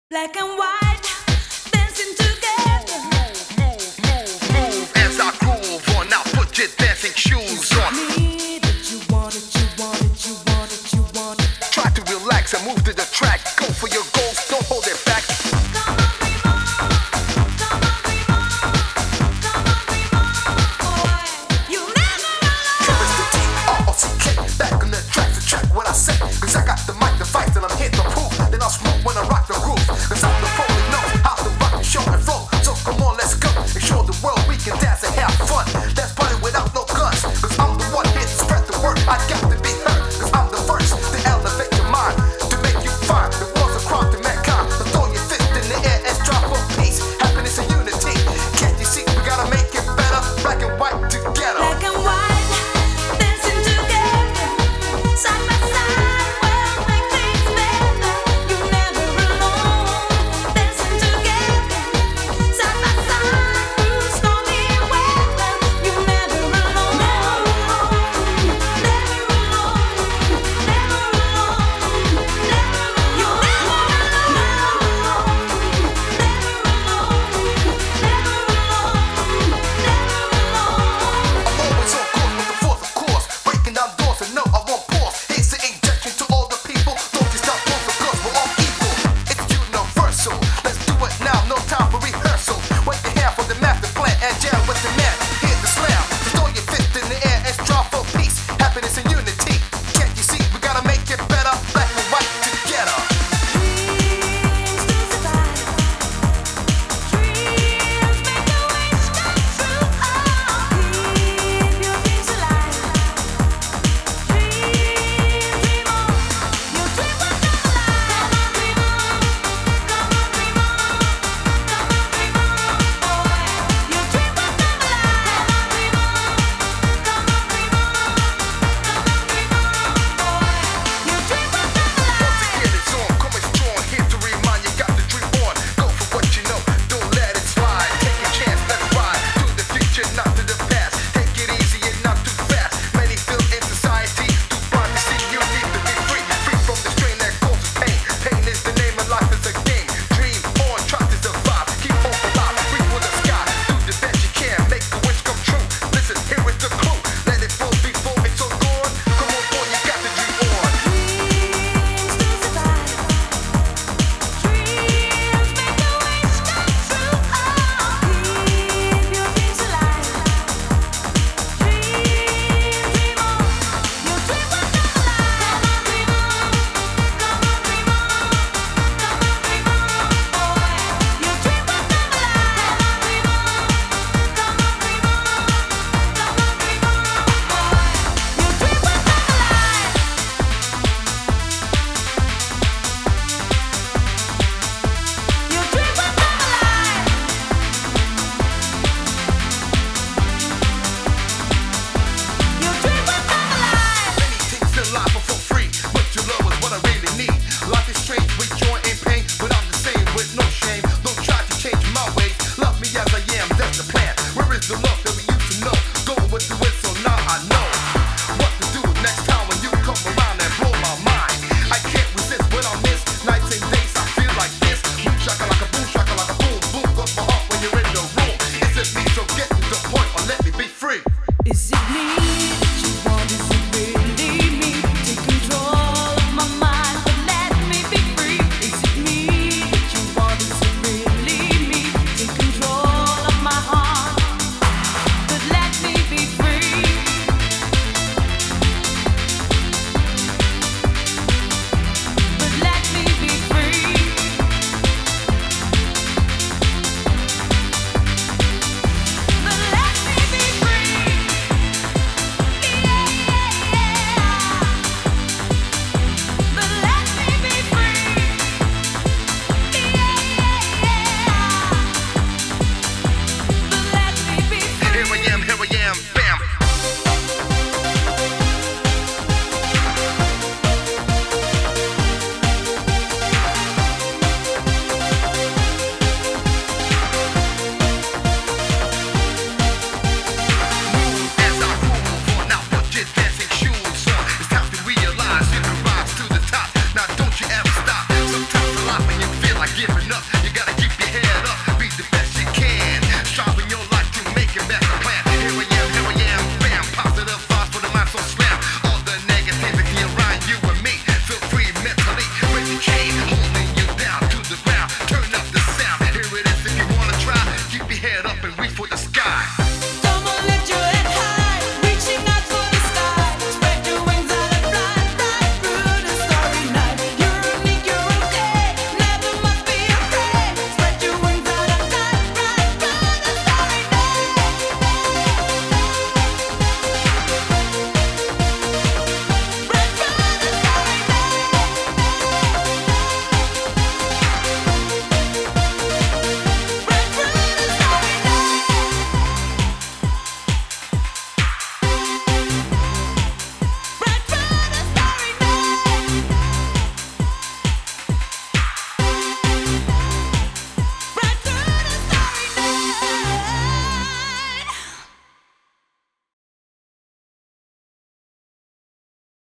Black and white, dancing together. Move as I groove on. Now put your dancing shoes on. Me that you want it, you want it, you want it, you want it. Try to relax and move to the track. Go for your goals, don't hold it back. Come on, be more. Come on, be more. Come on, be more. Boy, you never alone. Here is the D-R-O-C-K. Back on the track what I say. Cause I got the mic, the fight, and I'm here to prove that I'll smoke when I rock the groove. Cause I'm the pro. giving up.